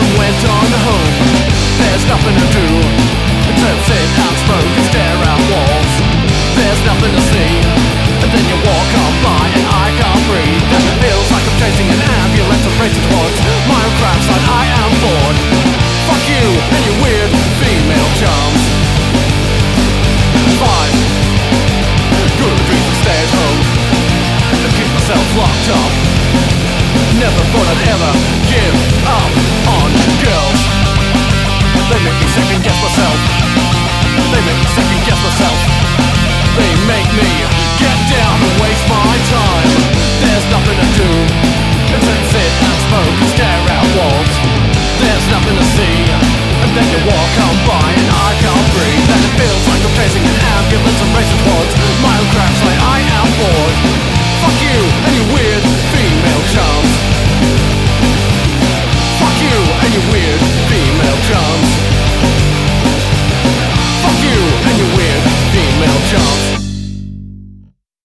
and went on home. There's nothing to do except sit and smoke and stare at walls. There's nothing to see, and then you walk on by and I can't breathe. And it feels like I'm chasing an ambulance and racing towards my own crash site. I am bored. Fuck you and your weird female charms. Fine, go to the dreams and stay at home and keep myself locked up. Never thought I'd ever give up on girls. They make me second guess myself. They make me second guess myself. They make me get down and waste my time. There's nothing to do except sit and smoke and stare at walls. There's nothing to see, and then you walk on by